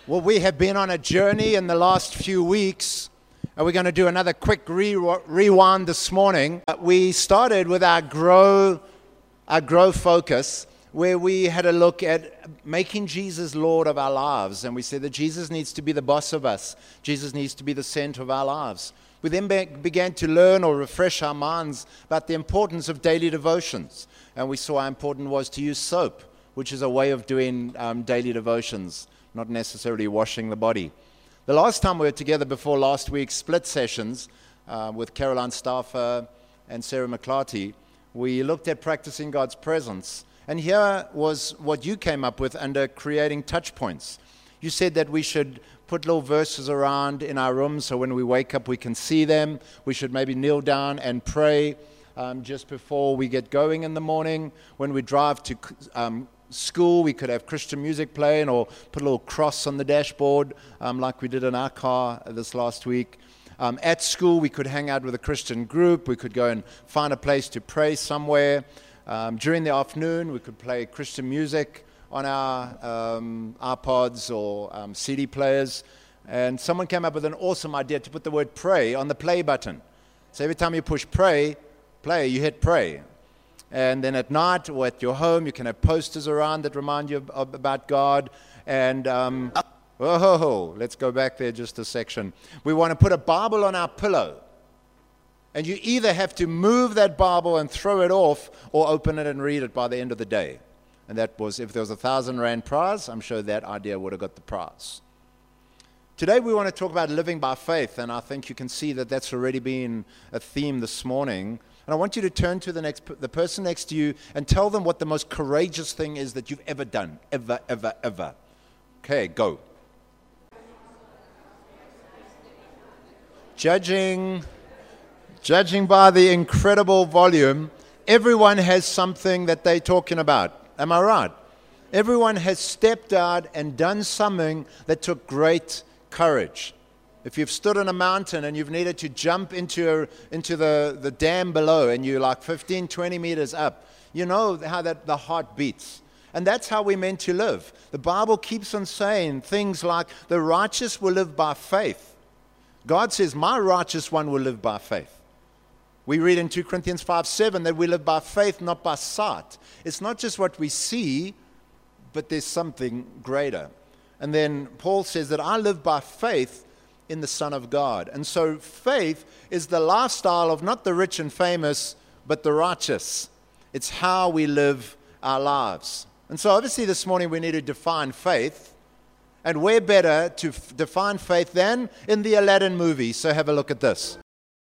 Well, we have been on a journey in the last few weeks, and we're going to do another quick rewind this morning. We started with our grow focus, where we had a look at making Jesus Lord of our lives, and we said that Jesus needs to be the boss of us. Jesus needs to be the center of our lives. We then began to learn or refresh our minds about the importance of daily devotions, and we saw how important it was to use soap, which is a way of doing daily devotions, not necessarily washing the body. The last time we were together before last week's split sessions with Caroline Stauffer and Sarah McClarty, we looked at practicing God's presence. And here was what you came up with under creating touch points. You said that we should put little verses around in our rooms so when we wake up we can see them. We should maybe kneel down and pray just before we get going in the morning. When we drive to school, we could have Christian music playing or put a little cross on the dashboard like we did in our car this last week. At school, we could hang out with a Christian group. We could go and find a place to pray somewhere. During the afternoon, we could play Christian music on our iPods or CD players. And someone came up with an awesome idea to put the word pray on the play button. So every time you push play, you hit pray. And then at night or at your home, you can have posters around that remind you about God. And, let's go back there just a section. We want to put a Bible on our pillow. And you either have to move that Bible and throw it off or open it and read it by the end of the day. And that was, if there was a 1,000 Rand prize, I'm sure that idea would have got the prize. Today we want to talk about living by faith, and I think you can see that that's already been a theme this morning. And I want you to turn to the person next to you and tell them what the most courageous thing is that you've ever done. Ever, ever, ever. Okay, go. Judging by the incredible volume, everyone has something that they're talking about. Am I right? Everyone has stepped out and done something that took great courage. If you've stood on a mountain and you've needed to jump into the dam below and you're like 15, 20 meters up, you know how the heart beats. And that's how we're meant to live. The Bible keeps on saying things like, the righteous will live by faith. God says, my righteous one will live by faith. We read in 2 Corinthians 5:7 that we live by faith, not by sight. It's not just what we see, but there's something greater. And then Paul says that I live by faith in the Son of God. And so faith is the lifestyle of not the rich and famous, but the righteous. It's how we live our lives. And so obviously this morning we need to define faith. And where better to define faith than in the Aladdin movie? So have a look at this.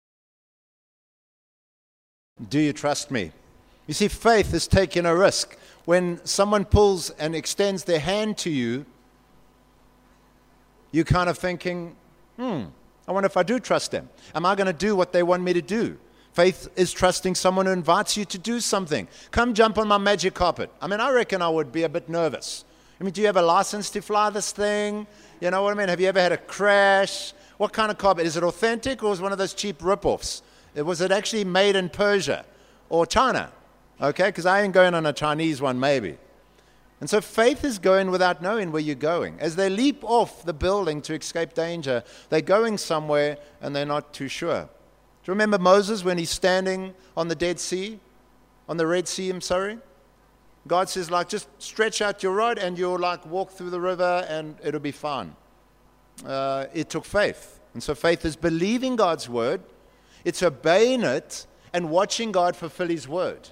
Do you trust me? You see, faith is taking a risk. When someone pulls and extends their hand to you, you're kind of thinking, I wonder if I do trust them. Am I going to do what they want me to do? Faith is trusting someone who invites you to do something. Come jump on my magic carpet. I mean, I reckon I would be a bit nervous. I mean, do you have a license to fly this thing? You know what I mean? Have you ever had a crash? What kind of carpet? Is it authentic or is it one of those cheap rip-offs? Was it actually made in Persia or China? Okay, because I ain't going on a Chinese one maybe. And so faith is going without knowing where you're going. As they leap off the building to escape danger, they're going somewhere and they're not too sure. Do you remember Moses when he's standing on the Dead Sea? On the Red Sea, I'm sorry? God says, like, just stretch out your rod and you'll, like, walk through the river and it'll be fine. It took faith. And so faith is believing God's word. It's obeying it and watching God fulfill his word.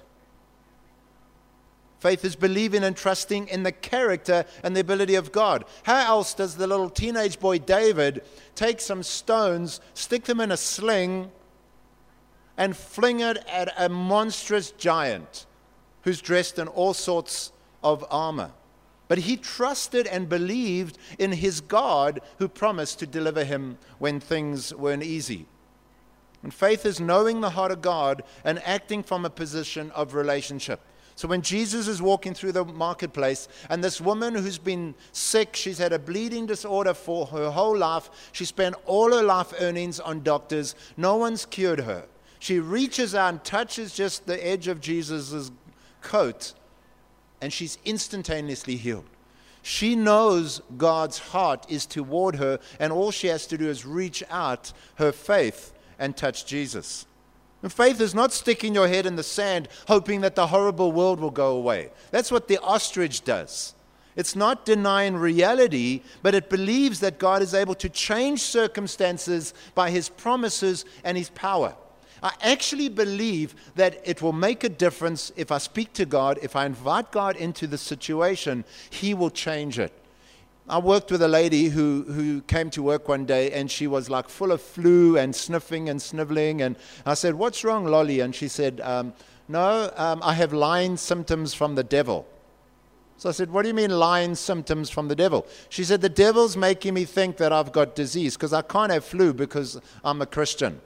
Faith is believing and trusting in the character and the ability of God. How else does the little teenage boy David take some stones, stick them in a sling, and fling it at a monstrous giant who's dressed in all sorts of armor? But he trusted and believed in his God who promised to deliver him when things weren't easy. And faith is knowing the heart of God and acting from a position of relationship. So when Jesus is walking through the marketplace and this woman who's been sick, she's had a bleeding disorder for her whole life. She spent all her life earnings on doctors. No one's cured her. She reaches out and touches just the edge of Jesus' coat and she's instantaneously healed. She knows God's heart is toward her, and all she has to do is reach out her faith and touch Jesus. And faith is not sticking your head in the sand, hoping that the horrible world will go away. That's what the ostrich does. It's not denying reality, but it believes that God is able to change circumstances by His promises and His power. I actually believe that it will make a difference if I speak to God, if I invite God into the situation, He will change it. I worked with a lady who came to work one day, and she was like full of flu and sniffing and sniveling. And I said, "What's wrong, Lolly?" And she said, "No, I have lying symptoms from the devil." So I said, "What do you mean lying symptoms from the devil?" She said, "The devil's making me think that I've got disease because I can't have flu because I'm a Christian."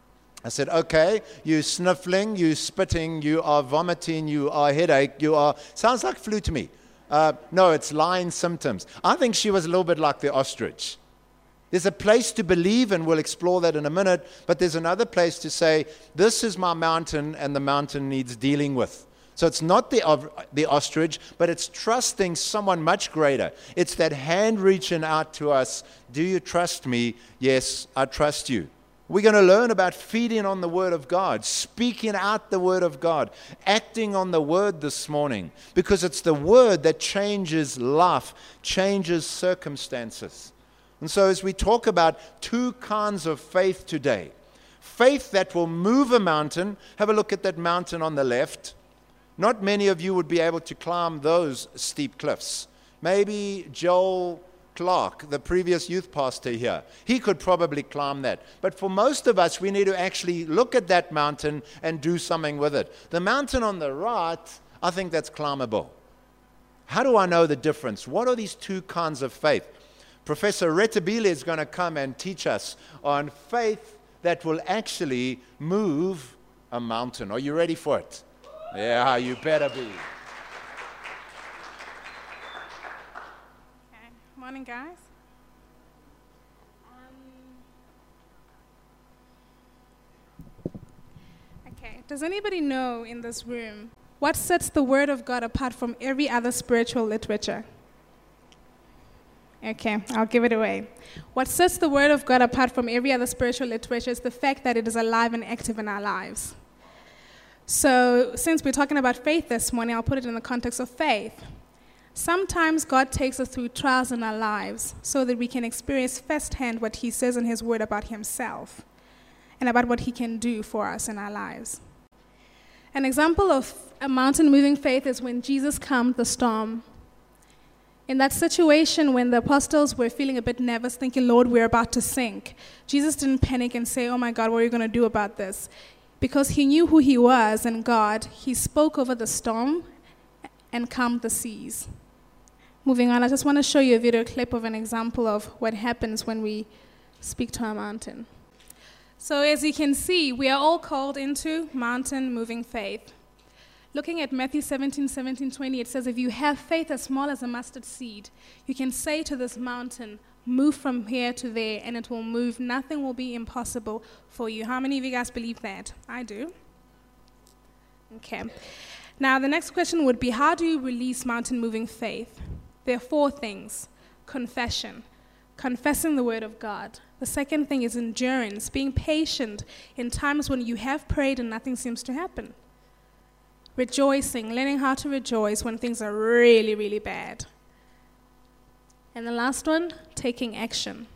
I said, "Okay, you sniffling, you spitting, you are vomiting, you are headache, sounds like flu to me." No, it's lying symptoms. I think she was a little bit like the ostrich. There's a place to believe, and we'll explore that in a minute, but there's another place to say, this is my mountain, and the mountain needs dealing with. So it's not the ostrich, but it's trusting someone much greater. It's that hand reaching out to us. Do you trust me? Yes, I trust you. We're going to learn about feeding on the Word of God, speaking out the Word of God, acting on the Word this morning, because it's the Word that changes life, changes circumstances. And so as we talk about two kinds of faith today, faith that will move a mountain, have a look at that mountain on the left. Not many of you would be able to climb those steep cliffs. Maybe Joel Clark, the previous youth pastor here, he could probably climb that. But for most of us, we need to actually look at that mountain and do something with it. The mountain on the right, I think that's climbable. How do I know the difference? What are these two kinds of faith? Professor Retabile is going to come and teach us on faith that will actually move a mountain. Are you ready for it? Yeah, you better be. Morning, guys. Okay, does anybody know in this room what sets the Word of God apart from every other spiritual literature? Okay, I'll give it away. What sets the Word of God apart from every other spiritual literature is the fact that it is alive and active in our lives. So, since we're talking about faith this morning, I'll put it in the context of faith. Sometimes God takes us through trials in our lives so that we can experience firsthand what He says in His Word about Himself and about what He can do for us in our lives. An example of a mountain-moving faith is when Jesus calmed the storm. In that situation when the apostles were feeling a bit nervous, thinking, "Lord, we're about to sink," Jesus didn't panic and say, "Oh my God, what are you going to do about this?" Because He knew who He was and God, He spoke over the storm and calmed the seas. Moving on, I just want to show you a video clip of an example of what happens when we speak to a mountain. So as you can see, we are all called into mountain-moving faith. Looking at Matthew 17:20, it says, if you have faith as small as a mustard seed, you can say to this mountain, move from here to there, and it will move. Nothing will be impossible for you. How many of you guys believe that? I do. Okay. Now, the next question would be, how do you release mountain-moving faith? There are 4 things. Confession, confessing the Word of God. The second thing is endurance, being patient in times when you have prayed and nothing seems to happen. Rejoicing, learning how to rejoice when things are really, really bad. And the last one, taking action.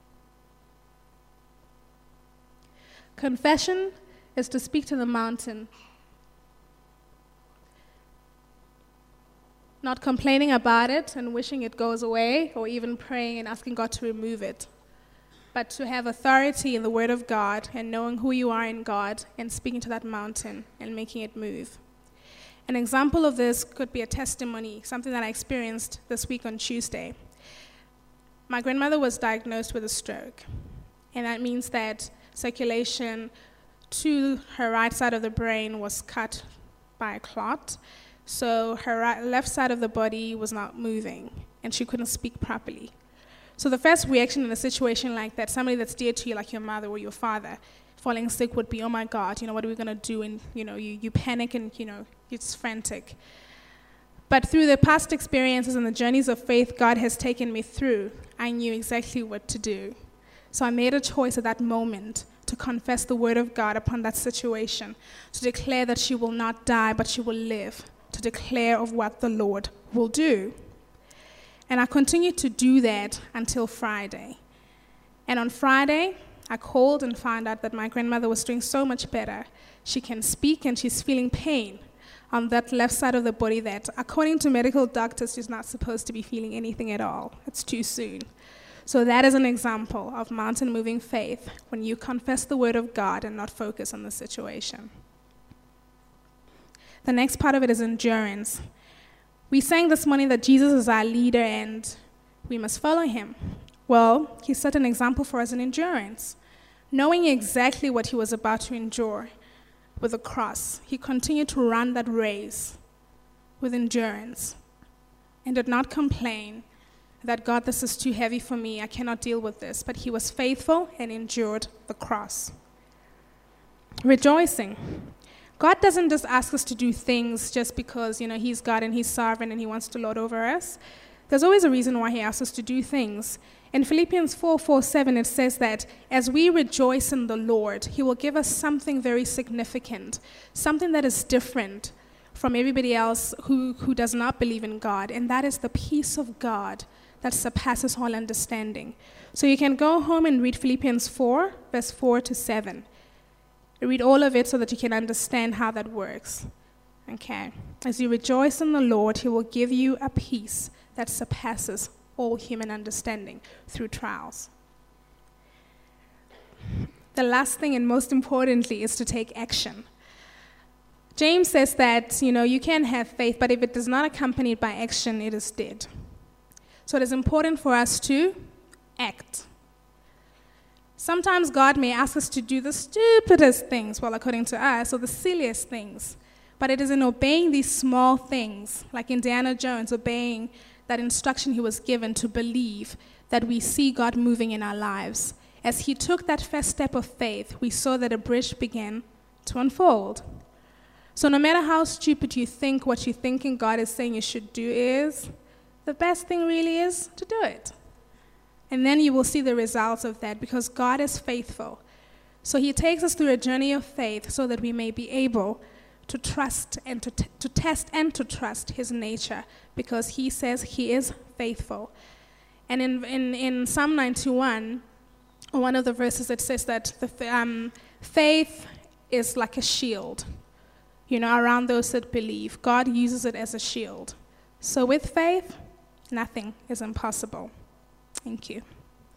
Confession is to speak to the mountain. Not complaining about it and wishing it goes away, or even praying and asking God to remove it. But to have authority in the Word of God and knowing who you are in God and speaking to that mountain and making it move. An example of this could be a testimony, something that I experienced this week on Tuesday. My grandmother was diagnosed with a stroke, and that means that circulation to her right side of the brain was cut by a clot. So her left side of the body was not moving, and she couldn't speak properly. So the first reaction in a situation like that, somebody that's dear to you, like your mother or your father, falling sick would be, oh my God, what are we going to do? And, you panic and, it's frantic. But through the past experiences and the journeys of faith God has taken me through, I knew exactly what to do. So I made a choice at that moment to confess the word of God upon that situation, to declare that she will not die, but she will live, to declare of what the Lord will do. And I continued to do that until Friday. And on Friday, I called and found out that my grandmother was doing so much better. She can speak and she's feeling pain on that left side of the body that, according to medical doctors, she's not supposed to be feeling anything at all. It's too soon. So that is an example of mountain-moving faith, when you confess the word of God and not focus on the situation. The next part of it is endurance. We sang this morning that Jesus is our leader and we must follow him. Well, he set an example for us in endurance. Knowing exactly what he was about to endure with the cross, he continued to run that race with endurance and did not complain that, God, this is too heavy for me, I cannot deal with this. But he was faithful and endured the cross. Rejoicing. God doesn't just ask us to do things just because, he's God and he's sovereign and he wants to lord over us. There's always a reason why he asks us to do things. In Philippians 4:7, it says that as we rejoice in the Lord, he will give us something very significant, something that is different from everybody else who does not believe in God, and that is the peace of God that surpasses all understanding. So you can go home and read Philippians 4, verse 4-7. Read all of it so that you can understand how that works. Okay. As you rejoice in the Lord, he will give you a peace that surpasses all human understanding through trials. The last thing, and most importantly, is to take action. James says that, you can have faith, but if it is not accompanied by action, it is dead. So it is important for us to act. Sometimes God may ask us to do the stupidest things, well, according to us, or the silliest things. But it is in obeying these small things, like Indiana Jones, obeying that instruction he was given to believe, that we see God moving in our lives. As he took that first step of faith, we saw that a bridge began to unfold. So no matter how stupid you think what you're thinking God is saying you should do is, the best thing really is to do it. And then you will see the results of that, because God is faithful. So he takes us through a journey of faith so that we may be able to trust and to test and to trust his nature, because he says he is faithful. And in Psalm 91, one of the verses, it says that faith is like a shield, around those that believe. God uses it as a shield. So with faith, nothing is impossible. Thank you.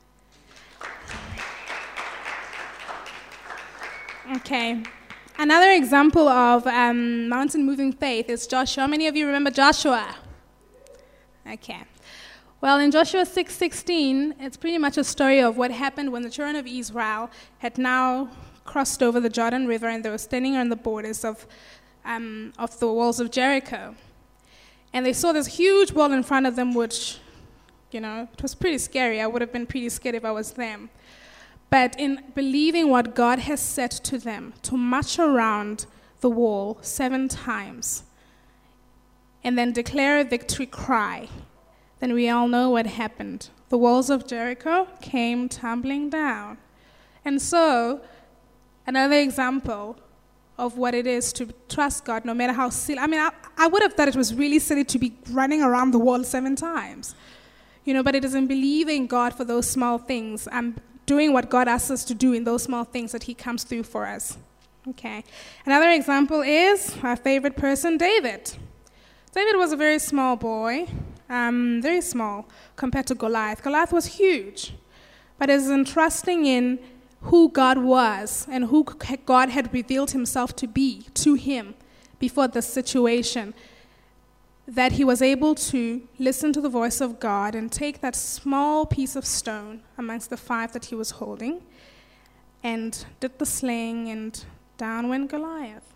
Okay. Another example of mountain-moving faith is Joshua. How many of you remember Joshua? Okay. Well, in Joshua 6:16, it's pretty much a story of what happened when the children of Israel had now crossed over the Jordan River and they were standing on the borders of the walls of Jericho. And they saw this huge wall in front of them, which, it was pretty scary. I would have been pretty scared if I was them. But in believing what God has said to them, to march around the wall 7 times and then declare a victory cry, then we all know what happened. The walls of Jericho came tumbling down. And so, another example of what it is to trust God, no matter how silly. I would have thought it was really silly to be running around the wall 7 times. But it is in believing God for those small things and doing what God asks us to do in those small things that he comes through for us. Okay. Another example is our favorite person, David. David was a very small boy, very small compared to Goliath. Goliath was huge, but it is in trusting in who God was and who God had revealed himself to be to him before the situation, that he was able to listen to the voice of God and take that small piece of stone amongst the 5 that he was holding and did the sling, and down went Goliath.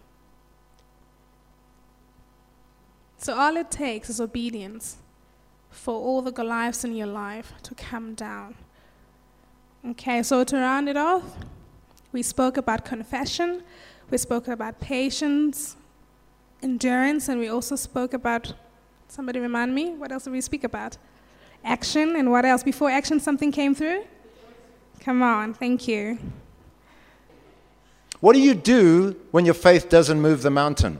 So all it takes is obedience for all the Goliaths in your life to come down. Okay, so to round it off, we spoke about confession, we spoke about patience, endurance, and we also spoke about Somebody remind me, what else did we speak about? Action, and what else? Before action, something came through? Come on, thank you. What do you do when your faith doesn't move the mountain?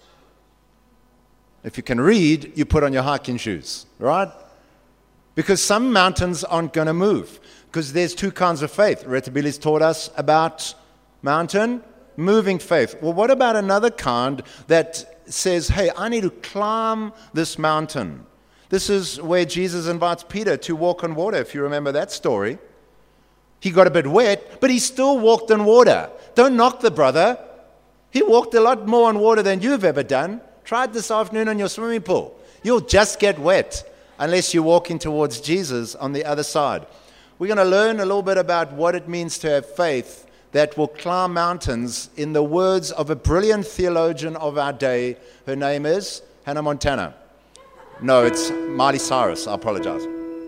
If you can read, you put on your hiking shoes, right? Because some mountains aren't going to move. Because there's two kinds of faith. Retabile's taught us about mountain moving faith. Well, what about another kind that says, hey, I need to climb this mountain? This is where Jesus invites Peter to walk on water, if you remember that story. He got a bit wet, but he still walked on water. Don't knock the brother. He walked a lot more on water than you've ever done. Try it this afternoon on your swimming pool. You'll just get wet unless you're walking towards Jesus on the other side. We're going to learn a little bit about what it means to have faith that will climb mountains in the words of a brilliant theologian of our day. Her name is Hannah Montana. No, it's Miley Cyrus. I apologize.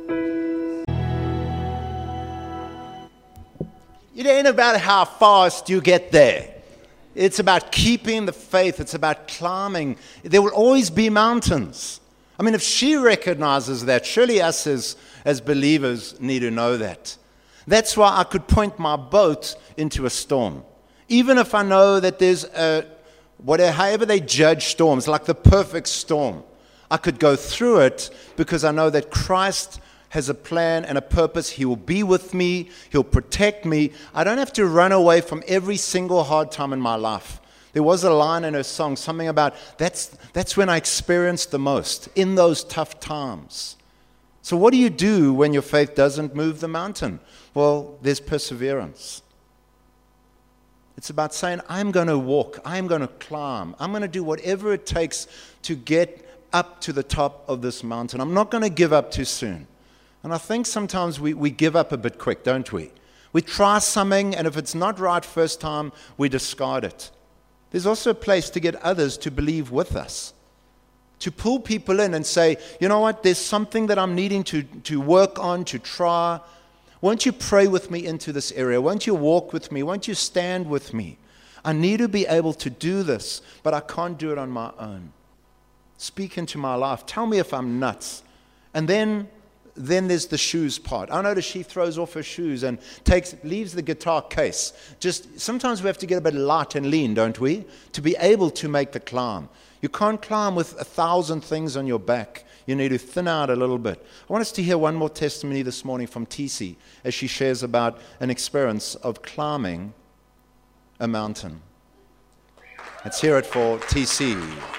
It ain't about how fast you get there. It's about keeping the faith. It's about climbing. There will always be mountains. I mean, if she recognizes that, surely us as believers need to know that. That's why I could point my boat into a storm. Even if I know that there's however they judge storms, like the perfect storm, I could go through it because I know that Christ has a plan and a purpose. He will be with me. He'll protect me. I don't have to run away from every single hard time in my life. There was a line in her song, something about, that's when I experienced the most, in those tough times. So what do you do when your faith doesn't move the mountain? Well, there's perseverance. It's about saying, I'm going to walk, I'm going to climb, I'm going to do whatever it takes to get up to the top of this mountain. I'm not going to give up too soon. And I think sometimes we give up a bit quick, don't we? We try something, and if it's not right first time, we discard it. There's also a place to get others to believe with us, to pull people in and say, you know what, there's something that I'm needing to work on, to try. Won't you pray with me into this area? Won't you walk with me? Won't you stand with me? I need to be able to do this, but I can't do it on my own. Speak into my life. Tell me if I'm nuts. And then there's the shoes part. I notice she throws off her shoes and leaves the guitar case. Just sometimes we have to get a bit light and lean, don't we? To be able to make the climb. You can't climb with 1,000 things on your back. You need to thin out a little bit. I want us to hear one more testimony this morning from TC as she shares about an experience of climbing a mountain. Let's hear it for TC.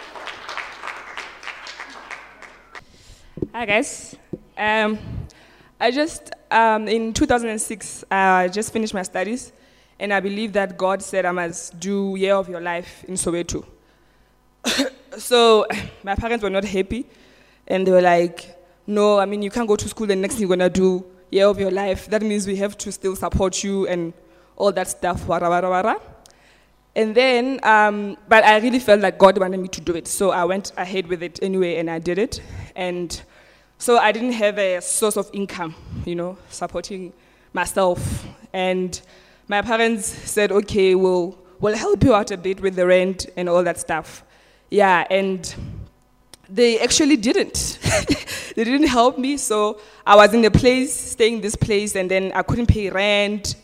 Hi guys. I just, in 2006, I just finished my studies, and I believe that God said I must do Year of Your Life in Soweto. So my parents were not happy, and they were like, no, I mean, you can't go to school and next thing you're going to do Year of Your Life. That means we have to still support you and all that stuff, wara, wara, wara. And then, but I really felt like God wanted me to do it, so I went ahead with it anyway, and I did it. And so I didn't have a source of income, supporting myself. And my parents said, okay, we'll help you out a bit with the rent and all that stuff. Yeah, and they actually didn't. They didn't help me, so I was in a place, staying in this place, and then I couldn't pay rent,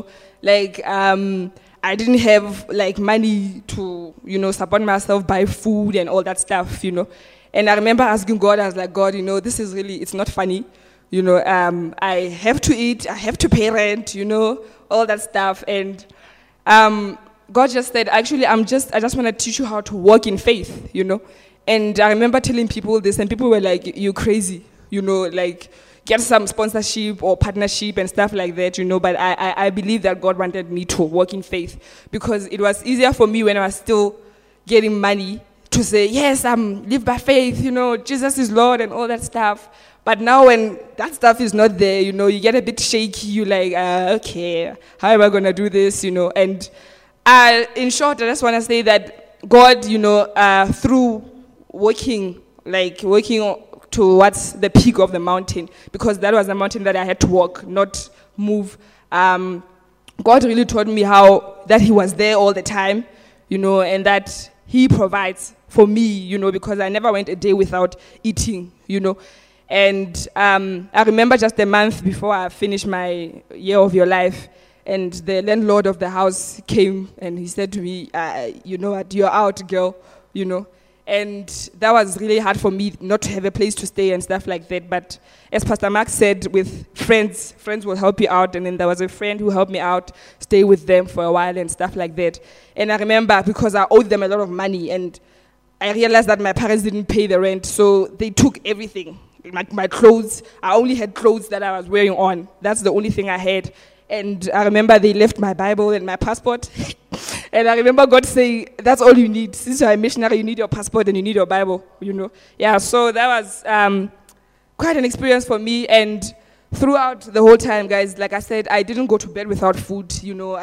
I didn't have money to, support myself, buy food and all that stuff, And I remember asking God, I was like, God, this is really, it's not funny. I have to eat, I have to pay rent, all that stuff. And God just said, actually, I just want to teach you how to walk in faith, And I remember telling people this, and people were like, you're crazy, get some sponsorship or partnership and stuff like that, But I believe that God wanted me to walk in faith, because it was easier for me when I was still getting money to say, yes, live by faith, Jesus is Lord and all that stuff. But now when that stuff is not there, you get a bit shaky. You're like, okay, how am I going to do this, And in short, I just want to say that God, through working towards the peak of the mountain, because that was the mountain that I had to walk, not move. God really taught me that He was there all the time, and that he provides for me, because I never went a day without eating, And I remember just a month before I finished my year of your life, and the landlord of the house came and he said to me, you know what, you're out, girl, And that was really hard for me not to have a place to stay and stuff like that. But as Pastor Mark said, with friends will help you out. And then there was a friend who helped me out, stay with them for a while and stuff like that. And I remember because I owed them a lot of money and I realized that my parents didn't pay the rent. So they took everything, like my clothes. I only had clothes that I was wearing on. That's the only thing I had. And I remember they left my Bible and my passport. And I remember God saying, that's all you need. Since you're a missionary, you need your passport and you need your Bible, Yeah, so that was quite an experience for me. And throughout the whole time, guys, like I said, I didn't go to bed without food.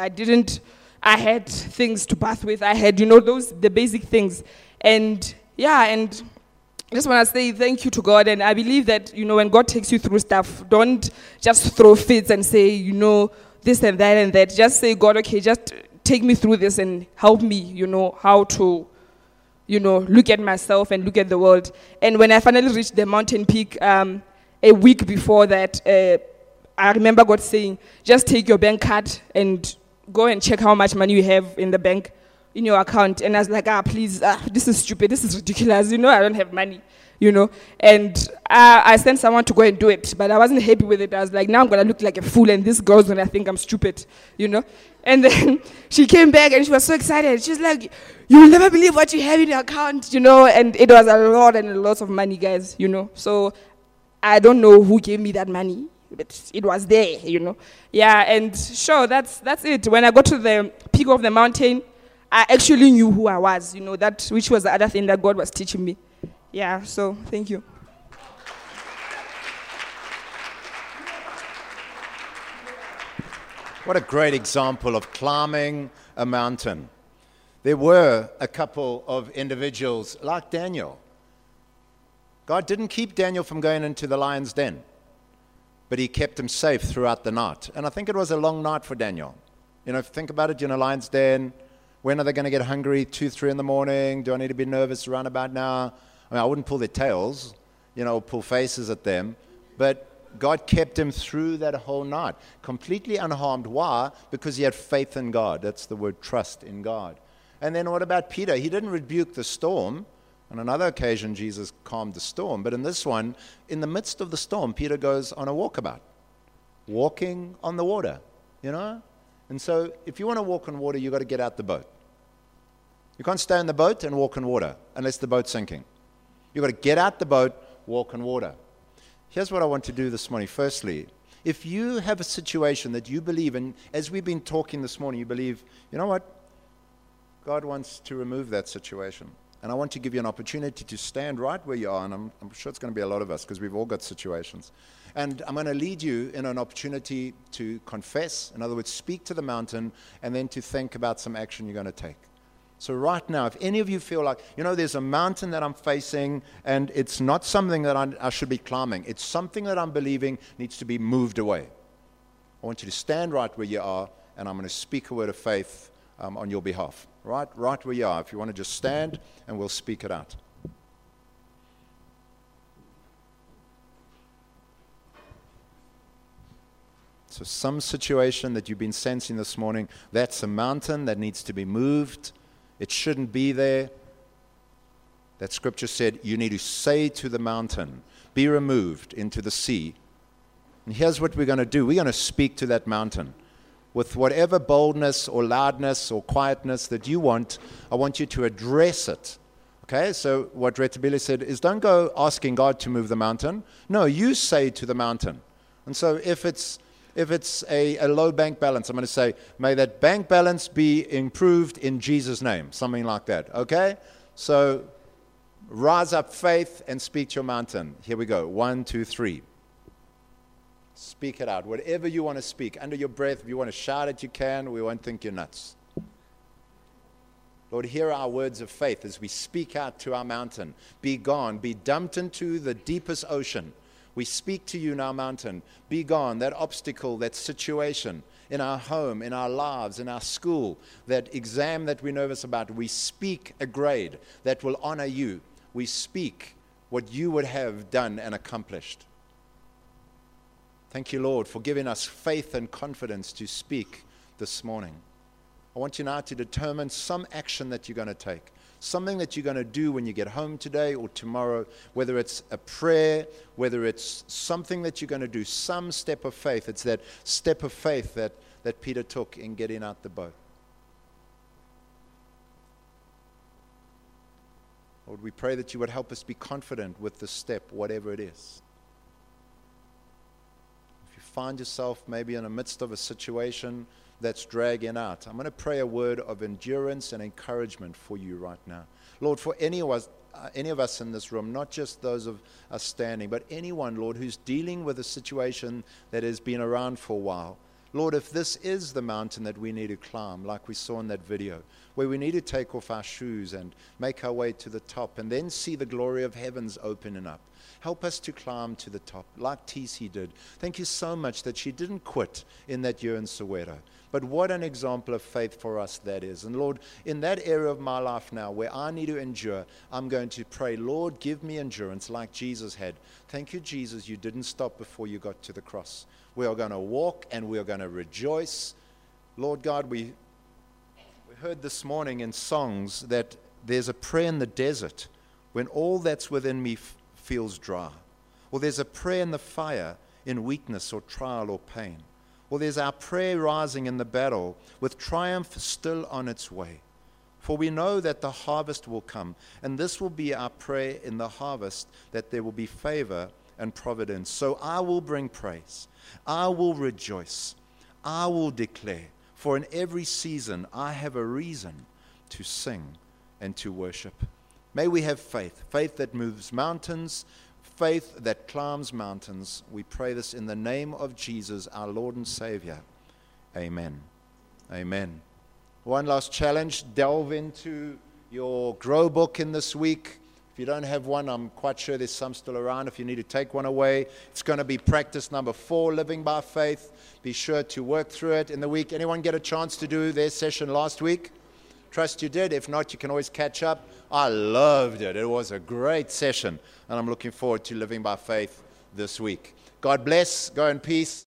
I had things to bath with. I had, the basic things. And I just want to say thank you to God. And I believe that, when God takes you through stuff, don't just throw fits and say, this and that and that. Just say, God, okay, just take me through this and help me, how to, look at myself and look at the world. And when I finally reached the mountain peak, a week before that, I remember God saying, just take your bank card and go and check how much money you have in the bank, in your account. And I was like, please, this is stupid, this is ridiculous, I don't have money, And I sent someone to go and do it, but I wasn't happy with it. I was like, now I'm going to look like a fool, and this girl's going to think I'm stupid, And then she came back, and she was so excited. She was like, you will never believe what you have in your account, And it was a lot and a lot of money, guys, So I don't know who gave me that money, but it was there, Yeah, and sure, that's it. When I got to the peak of the mountain, I actually knew who I was, that which was the other thing that God was teaching me. Yeah, so thank you. What a great example of climbing a mountain. There were a couple of individuals like Daniel. God didn't keep Daniel from going into the lion's den, but he kept him safe throughout the night. And I think it was a long night for Daniel. If you think about it, lion's den, when are they going to get hungry? 2, 3 in the morning? Do I need to be nervous around about now? I wouldn't pull their tails, pull faces at them. But God kept him through that whole night, completely unharmed. Why? Because he had faith in God. That's the word, trust in God. And then what about Peter? He didn't rebuke the storm. On another occasion, Jesus calmed the storm. But in this one, in the midst of the storm, Peter goes on a walkabout, walking on the water, And so if you want to walk on water, you've got to get out the boat. You can't stay in the boat and walk on water unless the boat's sinking. You've got to get out the boat, walk on water. Here's what I want to do this morning. Firstly, if you have a situation that you believe in, as we've been talking this morning, you believe, you know what? God wants to remove that situation. And I want to give you an opportunity to stand right where you are, and I'm sure it's going to be a lot of us because we've all got situations. And I'm going to lead you in an opportunity to confess, in other words, speak to the mountain, and then to think about some action you're going to take. So right now, if any of you feel like, there's a mountain that I'm facing, and it's not something that I should be climbing. It's something that I'm believing needs to be moved away. I want you to stand right where you are, and I'm going to speak a word of faith on your behalf. Right where you are. If you want to just stand, and we'll speak it out. So some situation that you've been sensing this morning, that's a mountain that needs to be moved. It shouldn't be there. That scripture said you need to say to the mountain, be removed into the sea. And here's what we're going to do. We're going to speak to that mountain. With whatever boldness or loudness or quietness that you want, I want you to address it. Okay, so what Retabile said is don't go asking God to move the mountain. No, you say to the mountain. And so if it's a low bank balance, I'm going to say, may that bank balance be improved in Jesus' name. Something like that. Okay? So rise up faith and speak to your mountain. Here we go. 1, 2, 3. Speak it out. Whatever you want to speak. Under your breath, if you want to shout it, you can. We won't think you're nuts. Lord, hear our words of faith as we speak out to our mountain. Be gone. Be dumped into the deepest ocean. We speak to you now, mountain. Be gone. That obstacle, that situation in our home, in our lives, in our school, that exam that we're nervous about, we speak a grade that will honor you. We speak what you would have done and accomplished. Thank you, Lord, for giving us faith and confidence to speak this morning. I want you now to determine some action that you're going to take, something that you're going to do when you get home today or tomorrow, whether it's a prayer, whether it's something that you're going to do, some step of faith. It's that step of faith that Peter took in getting out the boat. Lord, we pray that you would help us be confident with the step, whatever it is. If you find yourself maybe in the midst of a situation that's dragging out, I'm going to pray a word of endurance and encouragement for you right now. Lord, for any of us in this room, not just those of us standing, but anyone, Lord, who's dealing with a situation that has been around for a while. Lord, if this is the mountain that we need to climb, like we saw in that video, where we need to take off our shoes and make our way to the top and then see the glory of heavens opening up, help us to climb to the top, like TC did. Thank you so much that she didn't quit in that year in Soweto. But what an example of faith for us that is. And Lord, in that area of my life now where I need to endure, I'm going to pray, Lord, give me endurance like Jesus had. Thank you, Jesus, you didn't stop before you got to the cross. We are going to walk and we are going to rejoice. Lord God, we heard this morning in songs that there's a prayer in the desert when all that's within me feels dry. Or there's a prayer in the fire in weakness or trial or pain. Or there's our prayer rising in the battle with triumph still on its way. For we know that the harvest will come, and this will be our prayer in the harvest, that there will be favor and providence. So I will bring praise. I will rejoice. I will declare. For in every season I have a reason to sing and to worship. May we have faith, faith that moves mountains, faith that climbs mountains. We pray this in the name of Jesus, our Lord and Savior. Amen. Amen. One last challenge, delve into your grow book in this week. If you don't have one, I'm quite sure there's some still around. If you need to take one away, it's going to be practice number 4, living by faith. Be sure to work through it in the week. Anyone get a chance to do their session last week? Trust you did. If not, you can always catch up. I loved it. It was a great session, and I'm looking forward to living by faith this week. God bless. Go in peace.